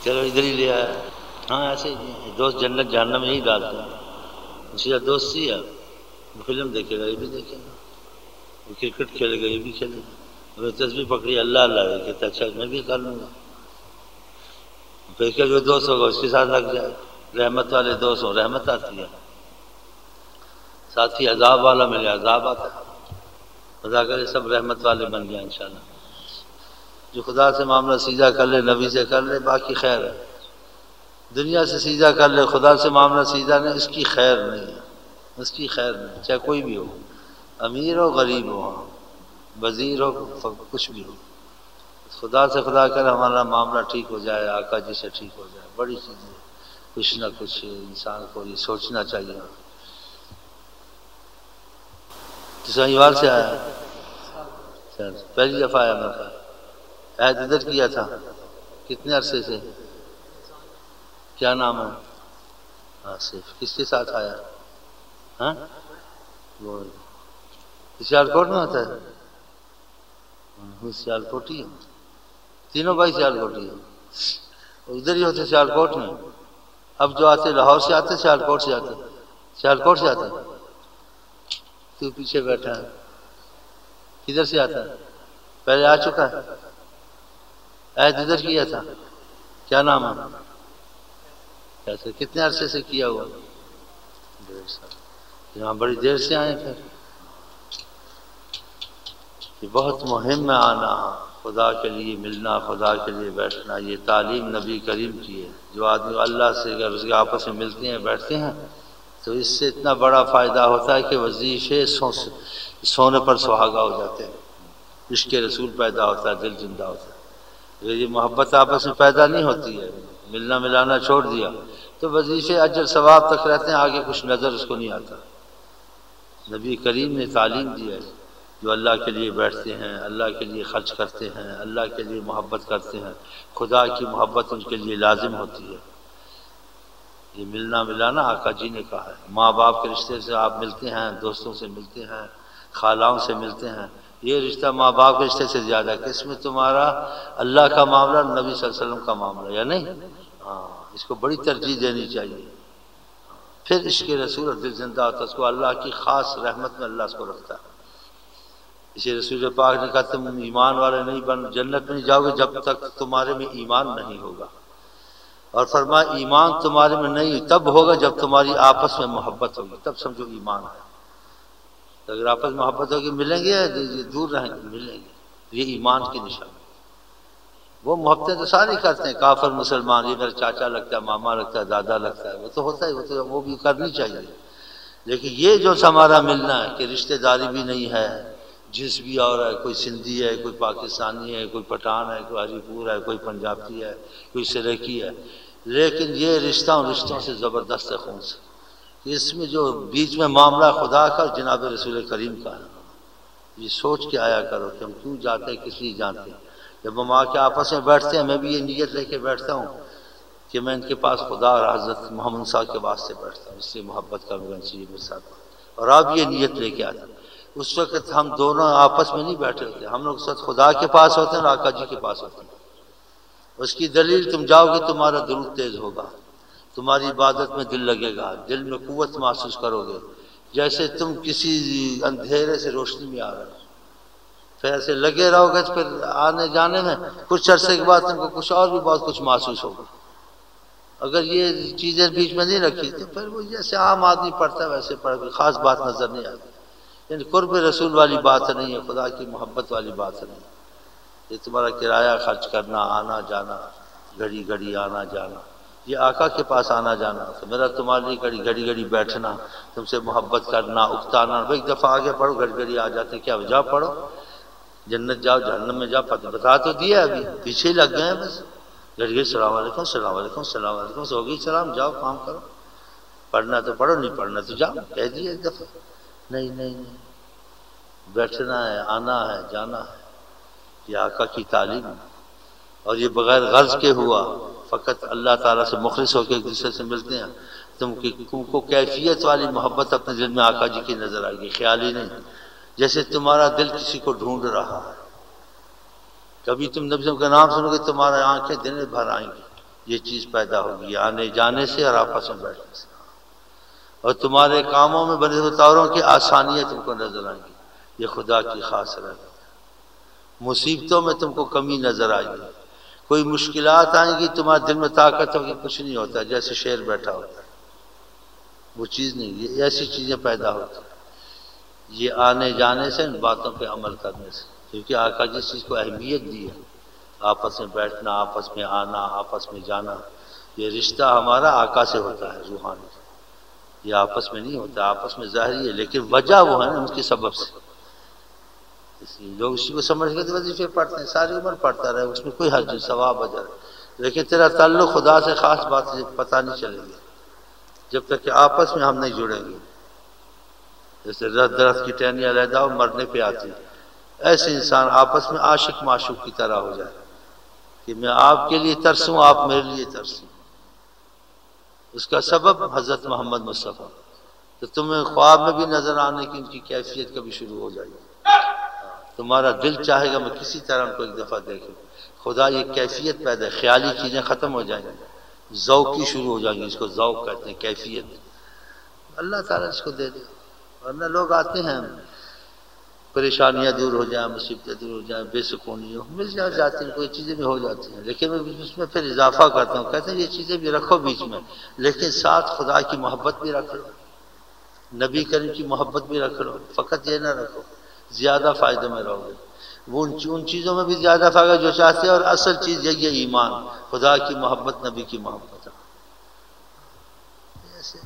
چلو ادھر ہی لے آیا. ہاں ایسے دوست جنت جہنم نہیں ڈالتے ہیں. اسی کا دوست ہی ہے، وہ فلم دیکھے گا یہ بھی دیکھے گا، وہ کرکٹ کھیلے گا یہ بھی کھیلے گا. وہ تصویر پکڑی اللہ اللہ ہے کہتا اچھا میں بھی کر لوں گا. پھر کیا جو دوست ہوگا اس کے ساتھ لگ جائے. رحمت والے دوست ہوں رحمت آتی ہے، ساتھی عذاب والا ملے عذاب آتا ہے. خدا کرے سب رحمت والے بن جائیں انشاءاللہ. جو خدا سے معاملہ سیدھا کر لے نبی سے کر لے باقی خیر ہے. دنیا سے سیدھا کر لے خدا سے معاملہ سیدھا نہیں، اس کی خیر نہیں ہے، اس کی خیر نہیں، چاہے کوئی بھی ہو، امیر ہو غریب ہو، وزیر ہو کچھ بھی ہو. خدا سے خدا کر ہمارا معاملہ ٹھیک ہو جائے، آقا جی سے ٹھیک ہو جائے. بڑی چیز ہے، کچھ نہ کچھ انسان کو یہ سوچنا چاہیے. سہیوال سے آیا پہلی دفعہ آیا میں کہا عہد ادھر کیا تھا کتنے عرصے سے؟ کیا نام ہے؟ آصف. کس کے ساتھ آیا؟ ہاں وہ سیال کوٹ میں ہوتا ہے. سیال کوٹ ہی ہے، تینوں بھائی سیال کوٹ ہی ہے، ادھر ہی ہوتے سیال کوٹ میں. اب جو آتے لاہور سے آتے سیال کوٹ سے آتے، سیال کوٹ سے آتے. تو پیچھے بیٹھا ہے کدھر سے آتا ہے؟ پہلے آ چکا ہے، عہد ادھر کیا تھا. کیا نام ہے؟ کیسے کتنے عرصے سے کیا ہوا؟ 1.5 سال. یہاں بڑی دیر سے آئے پھر. یہ بہت مہم ہے آنا، خدا کے لیے ملنا، خدا کے لیے بیٹھنا. یہ تعلیم نبی کریم کی ہے. جو آدمی اللہ سے اگر اس کے آپس میں ملتے ہیں بیٹھتے ہیں تو اس سے اتنا بڑا فائدہ ہوتا ہے کہ وظیفے سونے پر سہاگا ہو جاتے ہیں. عشق رسول پیدا ہوتا ہے، دل زندہ ہوتا ہے. یہ محبت آپس میں پیدا نہیں ہوتی ہے، ملنا ملانا چھوڑ دیا تو وظیفے اجر ثواب تک رہتے ہیں، آگے کچھ نظر اس کو نہیں آتا. نبی کریم نے تعلیم دی ہے جو اللہ کے لیے بیٹھتے ہیں، اللہ کے لیے خرچ کرتے ہیں، اللہ کے لیے محبت کرتے ہیں، خدا کی محبت ان کے لیے لازم ہوتی ہے. یہ ملنا ملانا آقا جی نے کہا ہے. ماں باپ کے رشتے سے آپ ملتے ہیں، دوستوں سے ملتے ہیں، خالاؤں سے ملتے ہیں. یہ رشتہ ماں باپ کے رشتے سے زیادہ ہے کہ اس میں تمہارا اللہ کا معاملہ نبی صلی اللہ علیہ وسلم کا معاملہ یا نہیں. ہاں اس کو بڑی ترجیح دینی چاہیے. پھر عشق رسول اور دل زندہ ہوتا ہے، اس کو اللہ کی خاص رحمت میں اللہ اس کو رکھتا ہے. اسی رسول پاک نے کہا تم ایمان والے نہیں بن جنت میں نہیں جاؤ گے جب تک تمہارے میں ایمان نہیں ہوگا. اور فرمایا ایمان تمہارے میں نہیں تب ہوگا جب تمہاری آپس میں محبت ہوگی، تب سمجھو ایمان ہے. اگر آپس میں محبت ہوگی ملیں گے دور رہیں گے ملیں گے. یہ ایمان کی نشانی. وہ محبتیں تو سارے کرتے ہیں، کافر مسلمان، یہ میرا چاچا لگتا ہے، ماما لگتا ہے، دادا لگتا ہے، وہ تو ہوتا ہے، وہ بھی کرنی چاہیے. لیکن یہ جو ہمارا ملنا ہے کہ رشتہ داری بھی نہیں ہے، جنس بھی اور ہے، کوئی سندھی ہے، کوئی پاکستانی ہے، کوئی پٹھان ہے، کوئی ہری پور ہے، کوئی پنجابی ہے، کوئی سریکی ہے، لیکن یہ رشتوں سے زبردست ہے خون سے. اس میں جو بیچ میں معاملہ خدا کا اور جناب رسول کریم کا ہے. یہ سوچ کے آیا کرو کہ ہم کیوں جاتے ہیں، کس لیے جانتے ہیں. جب ہم آ کے آپس میں بیٹھتے ہیں میں بھی یہ نیت لے کے بیٹھتا ہوں کہ میں ان کے پاس خدا اور حضرت محمد صاحب کے واسطے بیٹھتا ہوں، اس سے محبت کرنا چاہیے میرے ساتھ. اور آپ یہ نیت لے کے آتے ہیں. اس وقت ہم دونوں آپس میں نہیں بیٹھے ہوتے، ہم لوگ سب خدا کے پاس ہوتے ہیں اور آقا جی کے پاس ہوتے ہیں. اس کی دلیل تم جاؤ گے تمہارا درود تیز ہوگا، تمہاری عبادت میں دل لگے گا، دل میں قوت محسوس کرو گے جیسے تم کسی اندھیرے سے روشنی میں آ رہے ہو. پھر ایسے لگے رہو گے پھر آنے جانے میں کچھ عرصے کے بعد تم کو کچھ اور بھی بہت کچھ محسوس ہوگا. اگر یہ چیزیں بیچ میں نہیں رکھی تو پھر وہ جیسے عام آدمی پڑھتا ہے ویسے پڑھ کے خاص بات نظر نہیں آتی. یعنی قرب رسول والی بات نہیں ہے، خدا کی محبت والی بات نہیں. یہ تمہارا کرایہ خرچ کرنا، آنا جانا، گھڑی گھڑی آنا جانا، یہ آقا کے پاس آنا جانا. تو میرا تمہاری گھڑی گھڑی بیٹھنا، تم سے محبت کرنا، اکتانا. ایک دفعہ آگے پڑھو گھڑی گھڑی آ جاتے، کیا جاؤ پڑھو، جنت جاؤ جہنم میں جاؤ، بتا تو دیا، ابھی پیچھے ہی لگ گئے ہیں بس. گھڑی گھڑی السلام علیکم السلام علیکم السلام علیکم، ہو گئی سلام، جاؤ کام کرو. پڑھنا تو پڑھو، نہیں پڑھنا تو جاؤ، کہہ دیا ایک دفعہ. نہیں بیٹھنا ہے، آنا ہے، جانا ہے. یہ آقا کی تعلیم ہے. اور یہ بغیر غرض کے ہوا، فقط اللہ تعالیٰ سے مخلص ہو کے ایک دوسرے سے ملتے ہیں. تم کو کیفیت والی محبت اپنے دل میں آقا جی کی نظر آئے گی، خیالی نہیں. جیسے تمہارا دل کسی کو ڈھونڈ رہا ہے. کبھی تم نبی صلی اللہ علیہ وسلم کا نام سنو گے تمہارے آنکھیں دن بھر آئیں گی. یہ چیز پیدا ہوگی آنے جانے سے اور آپس میں بیٹھنے سے، اور تمہارے کاموں میں بنے اتاروں کی آسانیاں تم کو نظر آئیں گی، یہ خدا کی خاص رحمت ہے۔ مصیبتوں میں تم کو کمی نظر آئے گی، کوئی مشکلات آئیں گی، تمہارے دل میں طاقت ہوگی، کچھ نہیں ہوتا، جیسے شیر بیٹھا ہوتا ہے، وہ چیز نہیں، یہ ایسی چیزیں پیدا ہوتی ہیں یہ آنے جانے سے، ان باتوں پہ عمل کرنے سے، کیونکہ آقا جس چیز کو اہمیت دی ہے، آپس میں بیٹھنا، آپس میں آنا، آپس میں جانا، یہ رشتہ ہمارا آقا سے ہوتا ہے روحانی، یہ آپس میں نہیں ہوتا، آپس میں ظاہری ہے، لیکن وجہ وہ ہے نا ان کے سبب سے، اس لیے لوگ اسی کو سمجھ کے وظیفے پڑھتے ہیں، ساری عمر پڑھتا رہے، اس میں کوئی حرج نہیں، ثواب اجر، لیکن تیرا تعلق خدا سے خاص بات سے پتہ نہیں چلے گی جب تک کہ آپس میں ہم نہیں جڑیں گے۔ جیسے درخت کی ٹہنیاں علیحدہ ہو مرنے پہ آتی، ایسے انسان آپس میں عاشق معشوق کی طرح ہو جائے کہ میں آپ کے لیے ترسوں، آپ میرے لیے ترسیں، اس کا سبب حضرت محمد مصطفیٰ، تو تمہیں خواب میں بھی نظر آنے کی ان کی کیفیت کبھی شروع ہو جائے گی، تمہارا دل چاہے گا میں کسی طرح ان کو ایک دفعہ دیکھوں، خدا یہ کیفیت پیدا ہے، خیالی چیزیں ختم ہو جائیں گی، ذوقی شروع ہو جائیں گی، اس کو ذوق کہتے ہیں، کیفیت، اللہ تعالیٰ اس کو دے دے، ورنہ لوگ آتے ہیں پریشانیاں دور ہو جائیں، مصیبتیں دور ہو جائیں، بے سکونی ہو، مل جاتی ہیں، کوئی چیزیں بھی ہو جاتی ہیں، لیکن میں اس میں پھر اضافہ کرتا ہوں، کہتے ہیں یہ چیزیں بھی رکھو بیچ میں، لیکن ساتھ خدا کی محبت بھی رکھ لو، نبی کریم کی محبت بھی رکھ لو، فقط یہ نہ رکھو زیادہ فائدے میں رہو گے، وہ ان چیزوں میں بھی زیادہ فائدہ جو چاہتے ہیں، اور اصل چیز یہی ہے ایمان، خدا کی محبت، نبی کی محبت، ایسے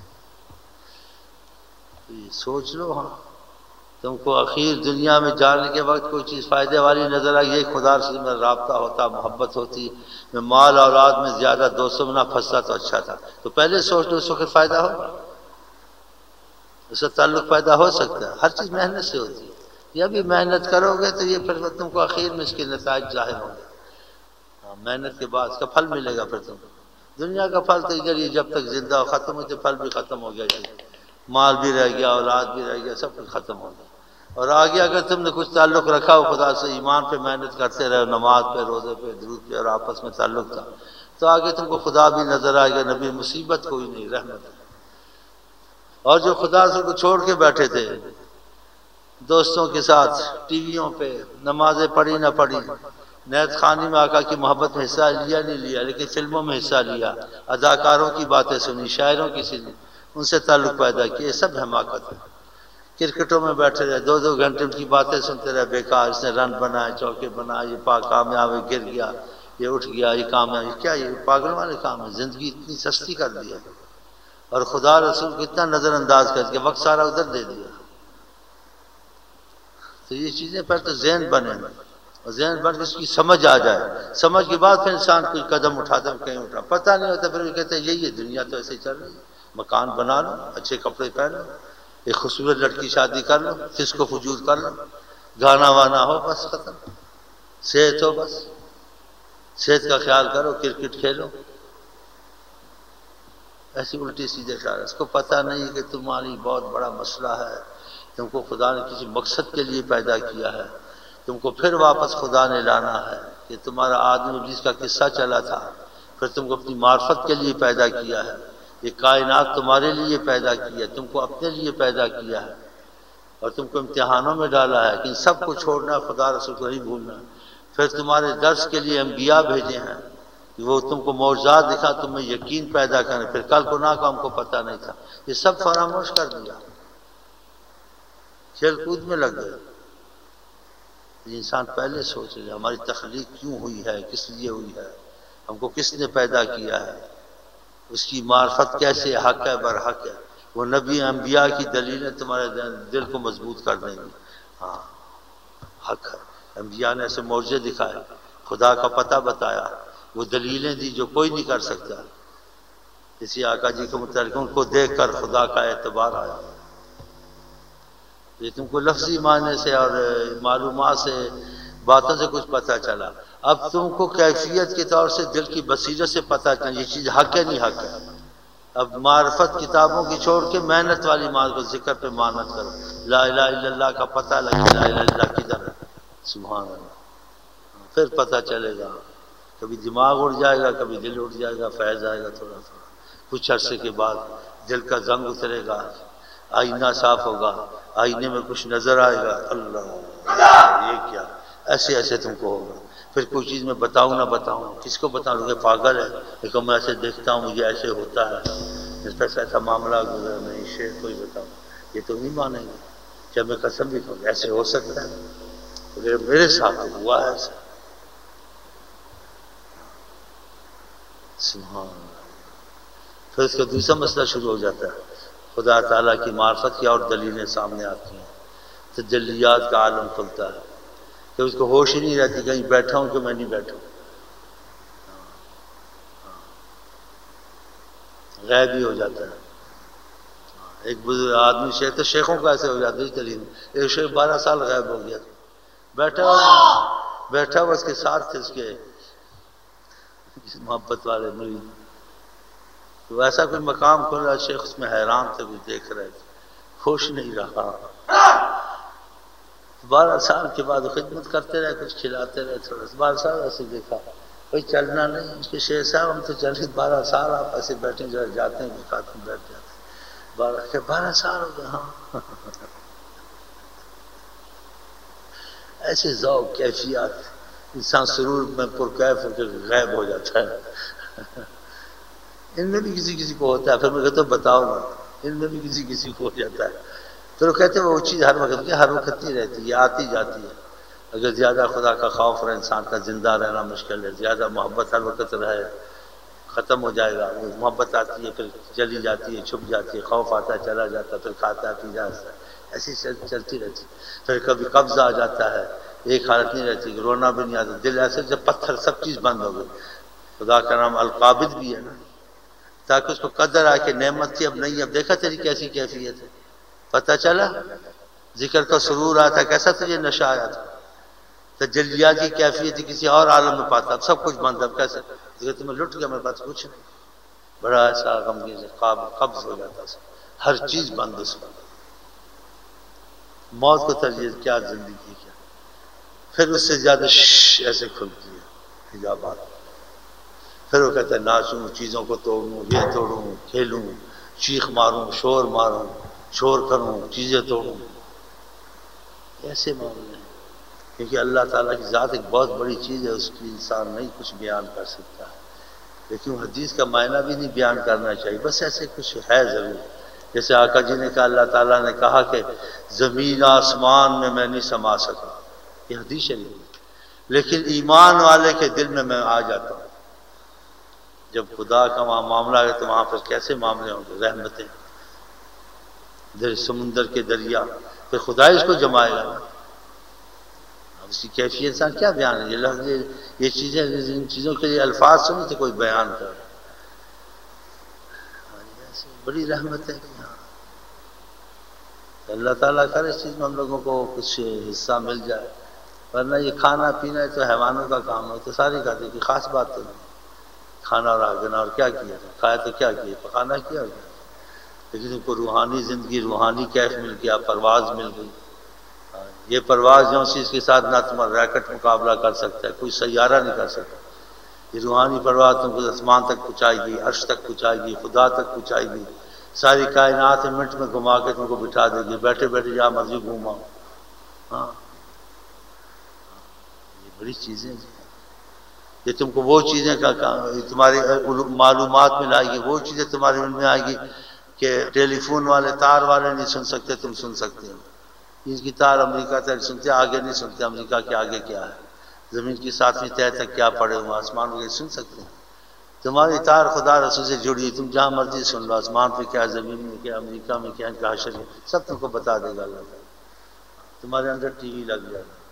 سوچ لو، ہاں تم کو اخیر دنیا میں جانے کے وقت کوئی چیز فائدے والی نظر آئی، یہ خدا سے میں رابطہ ہوتا، محبت ہوتی، میں مال اولاد میں زیادہ دوستوں میں نہ پھنستا تو اچھا تھا، تو پہلے سوچ لو اس وقت فائدہ ہوگا، اس سے تعلق پیدا ہو سکتا ہے، ہر چیز محنت سے ہوتی ہے، یہ بھی محنت کرو گے تو یہ پھر تم کو اخیر میں اس کے نتائج ظاہر ہوں گے، محنت کے بعد اس کا پھل ملے گا، پھر تم کو دنیا کا پھل تو ادھر ہی جب تک زندہ ہو، ختم ہوتے پھل بھی ختم ہو گیا، مال بھی رہ گیا، اولاد بھی رہ گیا، سب کچھ ختم ہو گیا، اور آگے اگر تم نے کچھ تعلق رکھا ہو خدا سے، ایمان پہ محنت کرتے رہے، نماز پہ، روزے پہ، درود پہ، اور آپس میں تعلق تھا، تو آگے تم کو خدا بھی نظر آئے گا، نبی، مصیبت کوئی نہیں، رحمت ہے۔ اور جو خدا سے کو چھوڑ کے بیٹھے تھے دوستوں کے ساتھ ٹی ویوں پہ، نمازیں پڑھی نہ پڑھی، نیت خوانی میں آقا کی محبت میں حصہ لیا نہیں لیا، لیکن فلموں میں حصہ لیا، اداکاروں کی باتیں سنی، شاعروں کی سنی، ان سے تعلق پیدا کیا، یہ سب حماقت ہے۔ کرکٹوں میں بیٹھے رہے، 2 گھنٹے ان کی باتیں سنتے رہے، بیکار، اس نے رن بنائے، چوکے بنائے، یہ کامیاب ہے، گر گیا، یہ اٹھ گیا، یہ کامیاب، کیا یہ پاگل والے کام ہے، زندگی اتنی سستی کر دی ہے، اور خدا رسول کو اتنا نظر انداز کر کے وقت سارا ادھر دے دیا، تو یہ چیزیں پھر تو ذہن بنے، اور ذہن بن کے اس کی سمجھ آ جائے، سمجھ کے بعد پھر انسان کوئی قدم اٹھاتا ہے، کہیں اٹھا، پتہ نہیں ہوتا، پھر وہ کہتے ہیں یہی ہے دنیا، تو ایسے ہی چل رہی ہے، مکان بنا لو، اچھے کپڑے پہن لو، ایک خوبصورت لڑکی شادی کر لو، فسق و فجور کر لو، گانا وانا ہو، بس ختم، صحت ہو، بس صحت کا خیال کرو، کرکٹ کھیلو، ایسی الٹی سیدھے خیال، اس کو پتہ نہیں کہ تمہاری بہت بڑا مسئلہ ہے، تم کو خدا نے کسی مقصد کے لیے پیدا کیا ہے، تم کو پھر واپس خدا نے لانا ہے، کہ تمہارا آدمی ابلیس کا قصہ چلا تھا، پھر تم کو اپنی معرفت کے لیے پیدا کیا ہے، یہ کائنات تمہارے لیے پیدا کیا ہے، تم کو اپنے لیے پیدا کیا ہے، اور تم کو امتحانوں میں ڈالا ہے، کہ ان سب کو چھوڑنا، خدا رسول کو نہیں بھولنا، پھر تمہارے درس کے لیے انبیاء بھیجے ہیں کہ وہ تم کو معجزات دکھا، تم میں یقین پیدا کریں، پھر کل گناہ کا ہم کو پتہ نہیں تھا، یہ سب فراموش کر دیا، کھیل کود میں لگ گئے۔ یہ انسان پہلے سوچ لے ہماری تخلیق کیوں ہوئی ہے، کس لیے ہوئی ہے، ہم کو کس نے پیدا کیا ہے، اس کی معرفت کیسے حق ہے، برحق ہے، وہ نبی انبیاء کی دلیلیں تمہارے دل کو مضبوط کر دیں گی، ہاں حق ہے، انبیاء نے ایسے معجزے دکھائے، خدا کا پتہ بتایا، وہ دلیلیں دی جو کوئی نہیں کر سکتا، اسی آقا جی کے متعلق ان کو دیکھ کر خدا کا اعتبار آیا، یہ تم کو لفظی معنی سے اور معلومات سے، باتوں سے کچھ پتہ چلا، اب تم کو کیفیت کے طور سے دل کی بصیرت سے پتہ چلا یہ چیز حق ہے نہیں حق ہے، اب معرفت کتابوں کی چھوڑ کے محنت والی کو ذکر پہ محنت کرو، لا الہ الا اللہ کا پتہ لگے، لا الہ الا اللہ کدھر ہے، سبحان اللہ، پھر پتہ چلے گا کبھی دماغ اڑ جائے گا، کبھی دل اڑ جائے گا، فیض آئے گا تھوڑا تھوڑا، کچھ عرصے کے بعد دل کا زنگ اترے گا، آئینہ صاف ہوگا، آئینے میں کچھ نظر آئے گا، اللہ یہ کیا، ایسے ایسے تم کو ہوگا۔ پھر کوئی چیز میں بتاؤں نہ بتاؤں، کس کو بتاؤں کہ پاگل ہے، لیکن میں ایسے دیکھتا ہوں مجھے ایسے ہوتا ہے، اس پر ایسا معاملہ گزرا، میں اس شعر کو ہی بتاؤں، یہ تو نہیں مانیں گے، جب میں قسم بھی کہوں ایسے ہو سکتا ہے، میرے ساتھ ہوا ہے ایسا، سبحان اللہ۔ پھر اس کا دوسرا مسئلہ شروع ہو جاتا ہے، خدا تعالیٰ کی معرفت کی اور دلیلیں سامنے آتی ہیں، تجلیات کا عالم کھلتا ہے کہ اس کو ہوش ہی نہیں رہتی کہیں بیٹھا ہوں کہ میں نہیں بیٹھا ہوں، غائب ہی ہو جاتا ہے۔ ایک بزرگ آدمی شیخ، تو شیخوں کا ایسے ہو جاتا ہے دلیل، ایک شیخ 12 سال غائب ہو گیا، بیٹھا ہوا اس کے ساتھ تھے اس کے محبت والے مرید، تو ایسا کوئی مقام کھلا، شیخ اس میں حیران تھے، کچھ دیکھ رہے تھے، ہوش نہیں رہا۔ 12 سال کے بعد خدمت کرتے رہے، کچھ کھلاتے رہے، تھوڑا 12 سال ایسے دیکھا، کوئی چلنا نہیں، اس کے شیخ صاحب ہم تو چل 12 سال آپ ایسے بیٹھے جاتے ہیں، کھاتے بیٹھ جاتے ہیں، 12 سال ہو گئے، ہاں ایسے ذوق کیفیات، انسان سرور میں پرکیف ہو کے غائب ہو جاتا ہے۔ ان میں بھی کسی کسی کو ہوتا ہے، پھر میں کہتا ہوں بتاؤ نا، ان میں بھی کسی کسی کو ہو جاتا ہے، پھر وہ کہتے ہیں وہ چیز ہر وقت کی ہر وقت نہیں رہتی، یہ آتی جاتی ہے، اگر زیادہ خدا کا خوف رہے انسان کا زندہ رہنا مشکل ہے، زیادہ محبت ہر وقت رہے ختم ہو جائے گا، وہ محبت آتی ہے پھر چلی جاتی ہے، چھپ جاتی ہے، خوف آتا ہے چلا جاتا ہے، پھر کھاتا ہے پی جاتا ہے، ایسی چلتی رہتی، پھر کبھی قبض آ جاتا ہے، ایک حالت نہیں رہتی، رونا بھی نہیں آتا، دل ایسے جب پتھر سب چیز بند ہو گئی، خدا کا نام القابض بھی ہے نا، تاکہ اس کو قدر آئے کہ نعمت تھی اب نہیں، اب دیکھا تیری کیسی کیفیت ہے، پتہ چلا ذکر کا سرور آیا تھا کیسا تجھے نشہ آیا تھا، تجلیات کی کیفیت کسی اور عالم میں پاتا، اب سب کچھ بند، اب کیسے ذکر تمہیں لٹ گیا، میرے پاس کچھ نہیں، بڑا ایسا غمگین قبض ہو جاتا ہے، ہر چیز بند اس پر، موت کو ترجیح کیا زندگی کیا، پھر اس سے زیادہ ایسے کھلتی ہے حجابات، پھر وہ کہتا ہے ناچوں، چیزوں کو توڑوں، یہ توڑوں، کھیلوں، چیخ ماروں، شور کروں، چیزیں توڑوں، ایسے معاملے ہیں، کیونکہ اللہ تعالیٰ کی ذات ایک بہت بڑی چیز ہے، اس کی انسان نہیں کچھ بیان کر سکتا ہے، لیکن حدیث کا معنی بھی نہیں بیان کرنا چاہیے، بس ایسے کچھ ہے ضرور، جیسے آقا جی نے کہا، اللہ تعالیٰ نے کہا کہ زمین آسمان میں میں نہیں سما سکا، یہ حدیث شریف، لیکن ایمان والے کے دل میں آ جاتا ہوں، جب خدا کا وہاں معاملہ ہے تو وہاں پر کیسے معاملے ہوں گے، رحمتیں، سمندر کے دریا، پھر خدا اس کو جمائے گا، اب اس کی کیفیت انسان کیا بیان ہے، یہ لفظ یہ چیزیں، ان چیزوں کے لیے الفاظ سنی تو کوئی بیان کر، بڑی رحمت ہے کہ ہاں اللہ تعالیٰ کرے اس چیز میں ہم لوگوں کو کچھ حصہ مل جائے، ورنہ یہ کھانا پینا تو حیوانوں کا کام ہے، تو ساری کہتے کہ خاص بات تو نہیں، کھانا اور آگنا اور کیا کیا، کھایا تو کیا کیا، پکانا کیا ہو گیا، لیکن ان کو روحانی زندگی، روحانی کیف مل گیا، پرواز مل گئی، یہ پرواز جو اس کے ساتھ نہ تمہارا ریکٹ مقابلہ کر سکتا ہے، کوئی سیارہ نہیں کر سکتا، یہ روحانی پرواز تم کو آسمان تک پہنچائے گی، عرش تک پہنچائے گی، خدا تک پہنچائے گی، ساری کائنات منٹ میں گھما کے تم کو بٹھا دے گی، بیٹھے بیٹھے جہاں مرضی گھوماؤ، ہاں یہ بڑی چیزیں ہیں، یہ تم کو وہ چیزیں کا تمہاری معلومات میں لائے گی، وہ چیزیں تمہارے علم میں آئے گی کہ ٹیلی فون والے تار والے نہیں سن سکتے، تم سن سکتے ہو، اس کی تار امریکہ تک سنتے، آگے نہیں سنتے، امریکہ کے آگے کیا ہے، زمین کی 7ویں تہ تک کیا پڑے ہوں، آسمان کو سن سکتے ہیں، تمہاری تار خدا رسول سے جڑی، تم جہاں مرضی سن لو، آسمان پہ کیا، زمین میں کیا، امریکہ میں کیا، ان کا حشر ہے، سب تم کو بتا دے گا اللہ تعالیٰ، تمہارے اندر ٹی وی لگ جائے گا،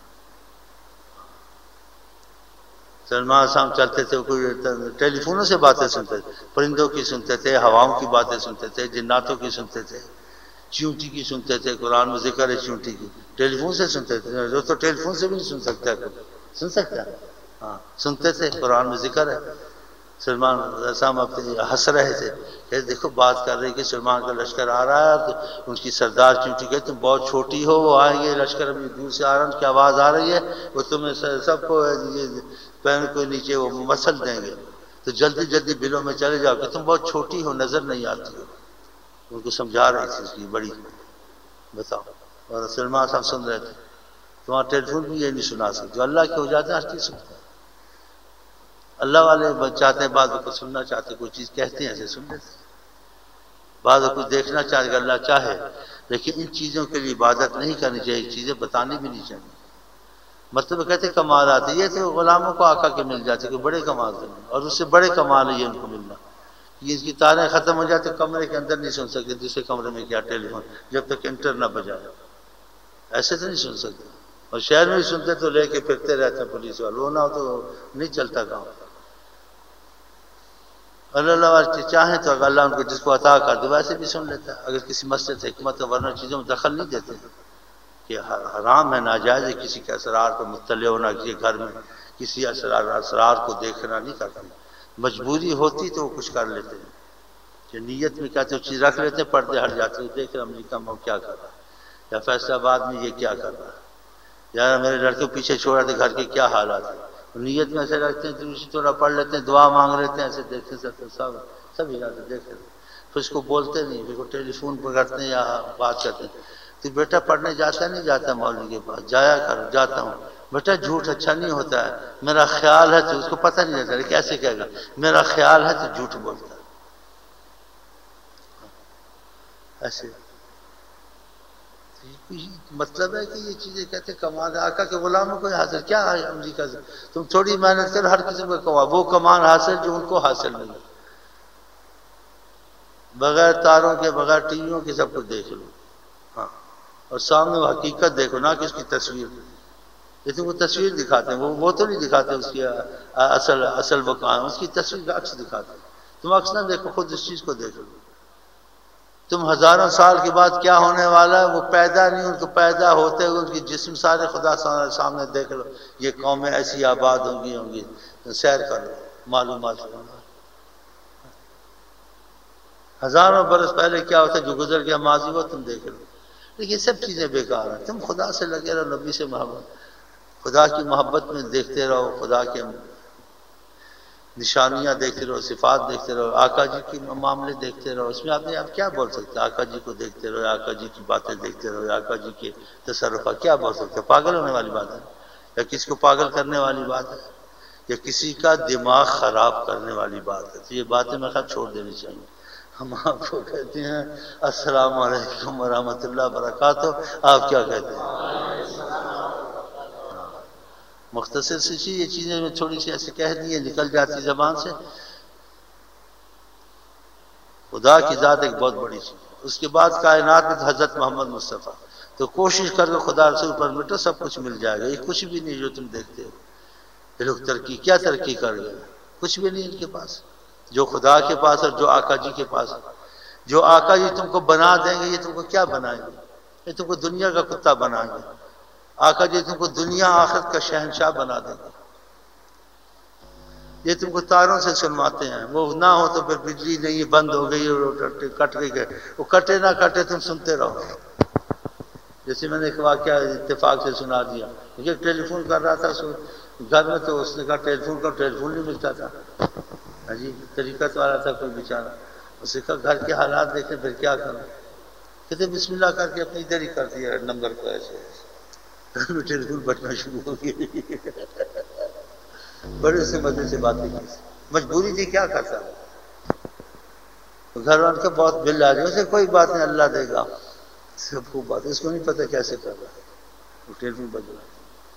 سلمان صاحب چلتے تھے، کوئی ٹیلی فونوں سے باتیں سنتے تھے، پرندوں کی سنتے تھے، ہواؤں کی باتیں سنتے تھے، جناتوں کی سنتے تھے، چیونٹی کی سنتے تھے، قرآن میں ذکر ہے چیونٹی کی، ٹیلی فون سے سنتے تھے، جو تو ٹیلی فون سے بھی نہیں سن سکتا، سن سکتا ہے، ہاں سنتے تھے، قرآن میں ذکر ہے، سلمان صاحب ہنس رہے تھے کہ دیکھو بات کر رہے کہ سلمان کا لشکر آ رہا ہے، تو ان کی سردار چیونٹی کہ تم بہت چھوٹی ہو، وہ آئیں گے، لشکر ابھی دور سے آ رہا ہے، ان کی آواز آ رہی ہے، وہ تمہیں سب کو پین کو نیچے وہ مسل دیں گے تو جلدی جلدی بلوں میں چلے جاؤ کہ تم بہت چھوٹی ہو، نظر نہیں آتی ہو. ان کو سمجھا رہی تھی اس کی بڑی، بتاؤ. اور سلمان صاحب سن رہے تھے. تمہارا ٹیلی فون بھی یہ نہیں سنا سکتے. جو اللہ کے ہو جاتے ہیں ہر چیز سنتے ہیں. اللہ والے چاہتے ہیں بعض کو سننا چاہتے، کوئی چیز کہتے ہیں ایسے سن لیتے ہیں. بعض کچھ دیکھنا چاہتے اللہ چاہے، لیکن ان چیزوں کے لیے عبادت نہیں کرنی چاہیے، چیزیں بتانی بھی نہیں چاہیے. مطلب کہتے کمالات ہیں، یہ تو غلاموں کو آقا کے مل جاتے کہ بڑے کمال ہیں، اور اس سے بڑے کمال ہے یہ ان کو ملنا. یہ اس کی تاریں ختم ہو جاتے کمرے کے اندر نہیں سن سکتے، دوسرے کمرے میں کیا ٹیلی فون جب تک انٹر نہ بجائے، ایسے تو نہیں سن سکتے. اور شہر میں بھی سنتے تو لے کے پھرتے رہتے ہیں پولیس والے، وہ نہ ہو تو نہیں چلتا کام. اللہ چاہیں تو اگر اللہ ان کو جس کو عطا کر دے ویسے بھی سن لیتا ہے اگر کسی مسجد حکمت ورنہ چیزوں میں دخل نہیں دیتے کہ حرام ہے، ناجائز ہے کسی کے اسرار پر مطلع ہونا، کسی گھر میں کسی اسرار کو دیکھنا نہیں کرتے. مجبوری ہوتی تو وہ کچھ کر لیتے ہیں کہ نیت میں کہتے وہ چیز رکھ لیتے ہیں، پردے ہٹ جاتے ہیں، دیکھ رہے امریکہ میں کیا کر رہا ہے، یا فیصلہ آباد میں یہ کیا کر رہا ہے، یا میرے لڑکے پیچھے چھوڑا تھے گھر کے کیا حالات ہیں. نیت میں ایسے رکھتے ہیں تھوڑا پڑھ لیتے ہیں، دعا مانگ لیتے ہیں، ایسے دیکھتے سب ارادے دیکھ لیتے ہیں. پھر اس کو بولتے نہیں، پھر کو ٹیلی فون پہ کرتے ہیں یا بات کرتے ہیں. تو بیٹا پڑھنے جاتا نہیں جاتا مولوی کے پاس؟ جایا کر. جاتا ہوں. بیٹا جھوٹ اچھا نہیں ہوتا ہے، میرا خیال ہے تو اس کو پتہ نہیں رہتا کیسے کہے گا میرا خیال ہے تو جھوٹ بولتا ہے ایسے. مطلب ہے کہ یہ چیزیں کہتے کمال آقا کے غلاموں کو حاصل کیا ہے امریکہ سے. تم تھوڑی محنت کر ہر قسم کا کما، وہ کمان حاصل جو ان کو حاصل نہیں. بغیر تاروں کے بغیر ٹی ویوں کے سب کچھ دیکھ لو، ہاں، اور سامنے وہ حقیقت دیکھو نہ کہ اس کی تصویر. جیسے وہ تصویر دکھاتے ہیں وہ تو نہیں دکھاتے اس کی اصل وہ کہاں، اس کی تصویر کا عکس دکھاتے ہیں. تم عکس نہ دیکھو، خود اس چیز کو دیکھو. تم ہزاروں سال کے بعد کیا ہونے والا ہے وہ پیدا نہیں، ان کو پیدا ہوتے ہوئے ان کی جسم سارے خدا سامنے دیکھ لو. یہ قومیں ایسی آباد ہوں گی سیر کر لو، معلومات ہو. ہزاروں برس پہلے کیا ہوتا جو گزر گیا ماضی وہ تم دیکھ لو. لیکن یہ سب چیزیں بیکار ہیں. تم خدا سے لگے رہو، نبی سے محبت، خدا کی محبت میں دیکھتے رہو، خدا کے نشانیاں دیکھتے رہو، صفات دیکھتے رہو، آقا جی کے معاملے دیکھتے رہو. اس میں آپ کیا بول سکتے ہیں؟ آقا جی کو دیکھتے رہو، آقا جی کی باتیں دیکھتے رہو، آقا جی کے تصرفات، کیا بول سکتے ہیں؟ پاگل ہونے والی بات ہے یا کسی کو پاگل کرنے والی بات ہے یا کسی کا دماغ خراب کرنے والی بات ہے. تو یہ باتیں میں خیال چھوڑ دینی چاہیے. ہم آپ کو کہتے ہیں السلام علیکم ورحمۃ اللہ وبرکاتہ، آپ کیا کہتے ہیں؟ مختصر سی یہ چیزیں میں تھوڑی سی ایسے کہہ دی نکل جاتی زبان سے. خدا کی ذات ایک بہت بڑی چیز. اس کے بعد کائنات میں حضرت محمد مصطفیٰ. تو کوشش کر کے خدا رسول پر مٹو، سب کچھ مل جائے گا. یہ کچھ بھی نہیں جو تم دیکھتے ہو. یہ لوگ کیا ترقی کر گئے؟ کچھ بھی نہیں ان کے پاس. جو خدا کے پاس اور جو آقا جی کے پاس. جو آقا جی تم کو بنا دیں گے، یہ تم کو کیا بنائیں گے؟ یہ تم کو دنیا کا کتا بنائیں گے. آقا جی تم کو دنیا آخرت کا شہنشاہ بنا دیں گے. یہ تم کو تاروں سے سنواتے ہیں، وہ نہ ہو تو پھر بجلی نہیں بند ہو گئی کٹ گئی، وہ کٹے نہ کٹے تم سنتے رہو. جیسے میں نے ایک واقعہ اتفاق سے سنا دیا. مجھے ٹیلی فون کر رہا تھا گھر میں، تو اس نے کہا ٹیلی فون نہیں ملتا تھا. جی طریقت والا تھا کوئی بیچارہ. اس نے کہا گھر کے حالات دیکھیں پھر کیا کروں. کہتے بسم اللہ کر کے اپنی ادھر ہی کر دیا نمبر کو ایسے ٹیلی فون بٹنا شروع ہو گئی. بڑے سے مزے سے باتیں کی. مجبوری تھی، کیا کرتا. گھر والوں کا بہت بل آ گیا. اسے کوئی بات نہیں، اللہ دے گا. سب کو بات، اس کو نہیں پتا کیسے کر رہا ہے. وہ ٹیلی فون بج رہا.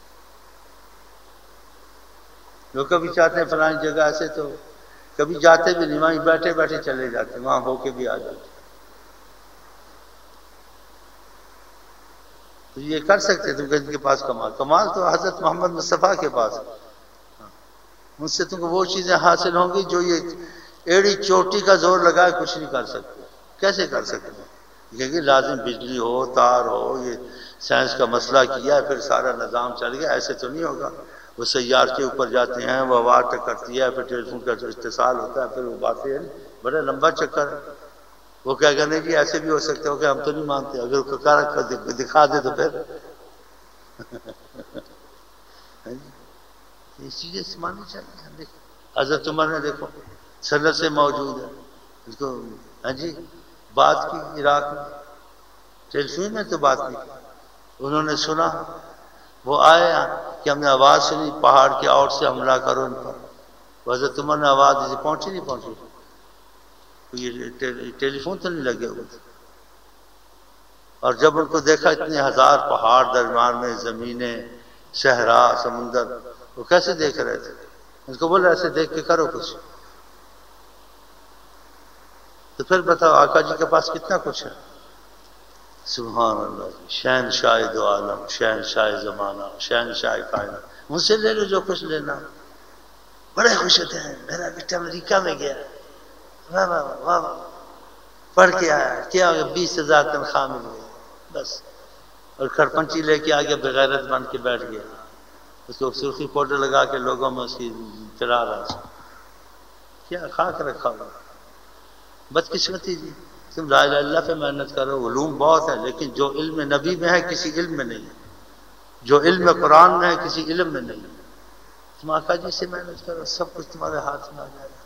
لوگ کبھی چاہتے ہیں فلانی جگہ ایسے، تو کبھی جاتے بھی نہیں، وہیں بیٹھے بیٹھے چلے جاتے، وہاں ہو کے بھی آ جاتے. تو یہ کر سکتے تم کہ ان کے پاس کمال تو حضرت محمد مصطفیٰ کے پاس. ان سے تم کو وہ چیزیں حاصل ہوں گی جو یہ ایڑی چوٹی کا زور لگائے کچھ نہیں کر سکتے. کیسے کر سکتے ہیں؟ کیونکہ لازم بجلی ہو، تار ہو، یہ سائنس کا مسئلہ کیا ہے پھر سارا نظام چل گیا. ایسے تو نہیں ہوگا. وہ سیار کے اوپر جاتے ہیں، وہ ہوا ٹکرتی ہے، پھر ٹیلی فون کا جو اتصال ہوتا ہے، پھر وہ باتیں ہیں. بڑا لمبا چکر ہے. وہ کیا کہنے جی ایسے بھی ہو سکتے ہو کہ ہم تو نہیں مانتے. اگر دکھا دے تو پھر یہ چیزیں ماننی چاہیے. دیکھو حضرت عمر نے دیکھو سند سے موجود ہے اس کو ہاں جی بات کی عراق میں ٹیلیفون میں تو بات کی انہوں نے سنا وہ آئے کہ ہم نے آواز سنی پہاڑ کے اور سے حملہ کرو ان پر. حضرت عمر نے آواز دی پہنچی نہیں پہنچی یہ ٹیلی فون تو نہیں لگے ہوئے تھے. اور جب ان کو دیکھا اتنے ہزار پہاڑ درمیان میں زمینیں صحرا سمندر وہ کیسے دیکھ رہے تھے ان کو بولے ایسے دیکھ کے کرو کچھ. تو پھر بتاؤ آقا جی کے پاس کتنا کچھ ہے. سبحان اللہ شہنشاہ دو عالم شہنشاہ زمانہ شہنشاہ کائنات مجھ سے لے لو جو کچھ لینا. بڑے خوش ہوتے ہیں میرا بیٹا امریکہ میں گیا واہ واہ واہ واہ پڑھ کے آیا کیا ہو گیا 20,000 تنخواہ مل گئی بس. اور کھڑپنچی لے کے آگے بغیرت بن کے بیٹھ گیا اس کو سرخی پاؤڈر لگا کے لوگوں میں اس کی چلا رہا کیا کھا کے رکھا ہوا. بدقسمتی جی تم لا الہ الا اللہ پہ محنت کرو علوم بہت ہے لیکن جو علم نبی میں ہے کسی علم میں نہیں ہے جو علم قرآن میں ہے کسی علم میں نہیں ہے. تم آقا جی سے محنت کرو سب کچھ تمہارے ہاتھ میں آ جائے گا.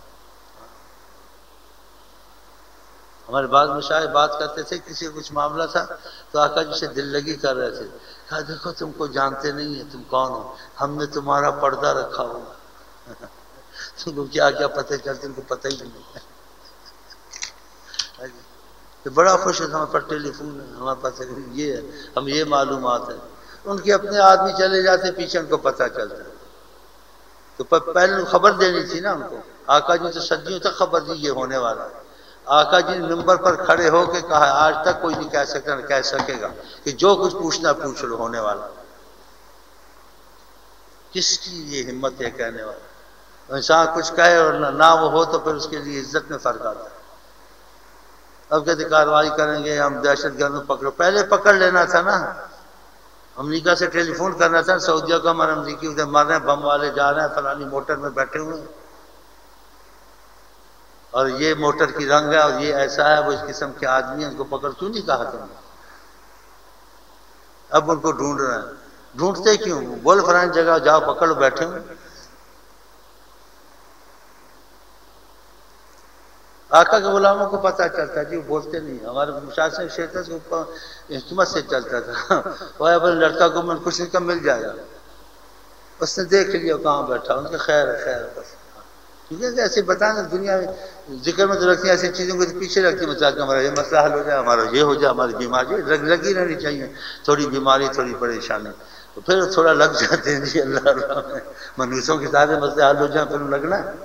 ہمارے بعض مشاہد بات کرتے تھے کسی کو کچھ معاملہ تھا تو آقا جی سے دل لگی کر رہے تھے کہا دیکھو تم کو جانتے نہیں ہیں تم کون ہو ہم نے تمہارا پردہ رکھا ہوا تم کو کیا کیا پتہ چلتے ان کو پتہ ہی نہیں ہے. تو بڑا خوش ہوتا ہمارے پاس ٹیلی فون ہے ہمارے پاس یہ ہے ہم یہ معلومات ہیں. ان کے اپنے آدمی چلے جاتے پیچھے ان کو پتہ چلتا ہے. تو پہلے خبر دینی تھی نا ان کو. آقا جی تو صدیوں تک خبر دی یہ ہونے والا ہے. آقا جی نے ممبر پر کھڑے ہو کے کہا آج تک کوئی نہیں کہہ سکتا نہ کہہ سکے گا کہ جو کچھ پوچھنا پوچھ لو ہونے والا. کس کی یہ ہمت ہے کہنے والا. انسان کچھ کہے اور نہ وہ ہو تو پھر اس کے لیے عزت میں فرق آتا ہے. اب کہتے کارروائی کریں گے ہم دہشت گردوں پکڑو پہلے پکڑ لینا تھا نا. امریکہ سے ٹیلی فون کرنا تھا سعودیہ کو ہمارے امریکی ادھر مر رہے ہیں بم والے جا رہے ہیں فلانی موٹر میں بیٹھے ہوئے ہیں اور یہ موٹر کی رنگ ہے اور یہ ایسا ہے وہ اس قسم کے آدمی ہیں ان کو پکڑ کیوں نہیں کہا تم نے. اب ان کو ڈھونڈ رہے ہیں ڈھونڈتے کیوں بول فلانی جگہ جاؤ پکڑو بیٹھے ہوئے. آقا کے غلاموں کو پتہ چلتا جی وہ بولتے نہیں. ہمارے مشاہد شیطان سے حکمت سے چلتا تھا وہ اپنے لڑکا کو من کچھ کم مل جائے گا. اس نے دیکھ لیا کہاں بیٹھا ان کا خیر ہے خیر بس. کیونکہ ایسے بتانا دنیا میں ذکر میں تو رکھتی ہیں ایسی چیزوں کو پیچھے رکھتی ہیں مثال کہ ہمارا یہ مسئلہ حل ہو جائے ہمارا یہ ہو جائے ہماری بیماری لگی رہنی چاہیے. تھوڑی بیماری تھوڑی پریشانی تو پھر تھوڑا لگ جاتے ہیں جی اللہ اللہ منوسوں کے سارے مسئلے حل ہو جائیں پھر لگنا ہے.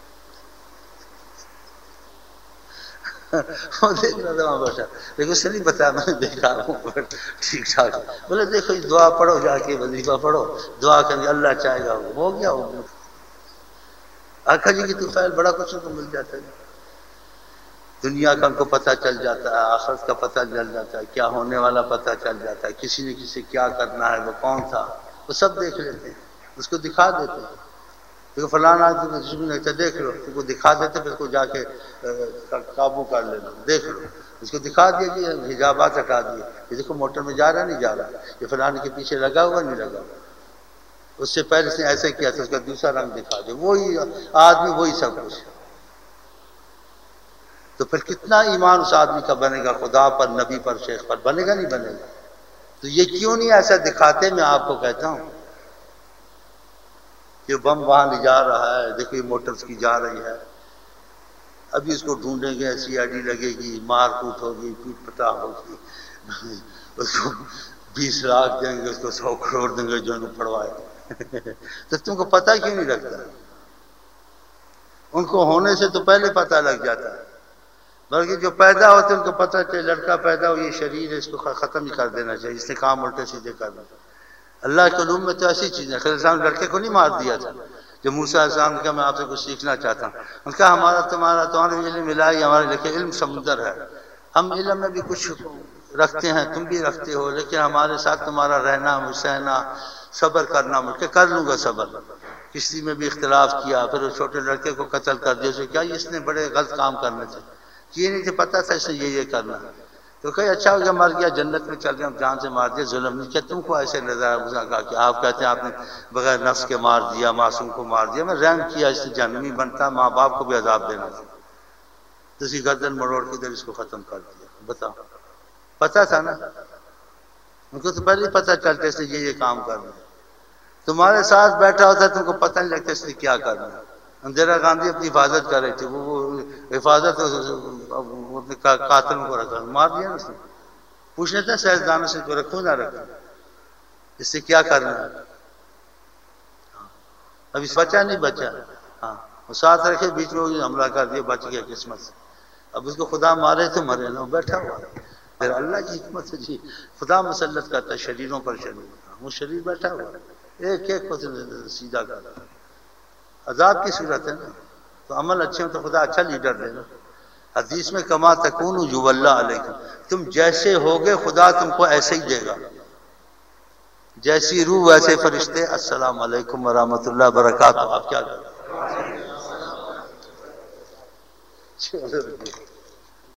وہ دیکھ رہا تھا وہاں بیٹھا لیکن اس نے نہیں بتایا میں نے دیکھا ہوں ٹھیک ٹھاک. بولے دیکھو دعا پڑھو جا کے وظیفہ پڑھو دعا کریں گے اللہ چاہے گا ہو گیا ہو. آقا جی کی تو خیر بڑا کچھ ان کو مل جاتا ہے. دنیا کا ان کو پتہ چل جاتا ہے آخرت کا پتہ چل جاتا ہے کیا ہونے والا پتہ چل جاتا ہے کسی نے کسی کیا کرنا ہے وہ کون تھا وہ سب دیکھ لیتے ہیں اس کو دکھا دیتے ہیں. دیکھو فلانا دشمن ہے دیکھ لو اس کو دکھا دیتے پھر اس کو جا کے قابو کر لینا دیکھ لو اس کو دکھا دیا کہ حجابات ہٹا دیے یہ دیکھو موٹر میں جا رہا نہیں جا رہا یہ فلانے کے پیچھے لگا ہوا نہیں لگا ہوا. اس سے پہلے اس نے ایسے کیا تھا اس کا دوسرا رنگ دکھا دیا وہی آدمی وہی سب کچھ. تو پھر کتنا ایمان اس آدمی کا بنے گا خدا پر نبی پر شیخ پر بنے گا نہیں بنے گا. تو یہ کیوں نہیں ایسا دکھاتے میں آپ کو کہتا ہوں کہ بم وہاں لے جا رہا ہے دیکھو یہ موٹرز کی جا رہی ہے ابھی اس کو ڈھونڈیں گے سی آئی ڈی لگے گی مار کوٹ ہوگی پیٹ پٹا ہوگی اس کو 20 لاکھ دیں گے اس کو 100 کروڑ دیں گے جو انہوں پڑوائے. تو تم کو پتہ کیوں نہیں لگتا. ان کو ہونے سے تو پہلے پتہ لگ جاتا ہے بلکہ جو پیدا ہوتے ان کو پتہ چلے لڑکا پیدا ہو یہ شریر ہے اس کو ختم ہی کر دینا چاہیے اس نے کام الٹے سیدھے کرنا. اللہ کے علوم میں تو ایسی چیزیں خضر السلام لڑکے کو نہیں مار دیا تھا جو موسیٰ علیہ السلام نے کہا میں آپ سے کچھ سیکھنا چاہتا ہوں. ان کا ہمارا تمہارا علم ملا ہی ہمارے لکھے علم سمندر ہے. ہم علم میں بھی کچھ رکھتے ہیں تم بھی رکھتے ہو لیکن ہمارے ساتھ تمہارا رہنا سہنا صبر کرنا مل کے کر لوں گا صبر. کسی میں بھی اختلاف کیا پھر اس چھوٹے لڑکے کو قتل کر دیا اسے کیا اس نے بڑے غلط کام کرنے تھے یہ نہیں تھے پتہ تھا اس نے یہ کرنا تو کہ اچھا ہو گیا مر گیا جنت میں چل گیا جان سے مار دیا ظلم نہیں کیا تم کو ایسے نظر آیا اس نے کہا کہ آپ کہتے ہیں آپ نے بغیر نفس کے مار دیا معصوم کو مار دیا میں رحم کیا اس سے جہنمی بنتا ماں باپ کو بھی عذاب دینا تھا تو اسی گردن مروڑ کے ادھر اس کو ختم کر دیا بتاؤ پتہ تھا نا ان کو تو پہلے ہی پتہ چلتا اس نے یہ کام کرنا تمہارے ساتھ بیٹھا ہوتا تم کو پتہ نہیں لگتا اس نے کیا کرنا اندرا گاندھی اپنی حفاظت کر رہی تھی وہ حفاظت قاتل کو رکھا مار دیا نا اس نے پوچھنا تھا سائنسدانوں سے کو رکھو نہ رکھو اس سے کیا کرنا ہے ابھی بچا نہیں بچا ہاں وہ ساتھ رکھے بیچ میں حملہ کر دیا بچ گیا قسمت سے اب اس کو خدا مارے تو مرے نا بیٹھا ہوا پھر اللہ کی حکمت سے جی خدا مسلط کرتا ہے شریروں پر شریر وہ شریر بیٹھا ہوا ایک ایک کو سیدھا کرتا عذاب کی صورت ہے نا تو عمل اچھے ہوں تو خدا اچھا لیڈر دے نا حدیث میں کما تکون یولی علیکم تم جیسے ہوگے خدا تم کو ایسے ہی دے گا جیسی روح ویسے فرشتے السلام علیکم ورحمۃ اللہ وبرکاتہ آپ کیا کریں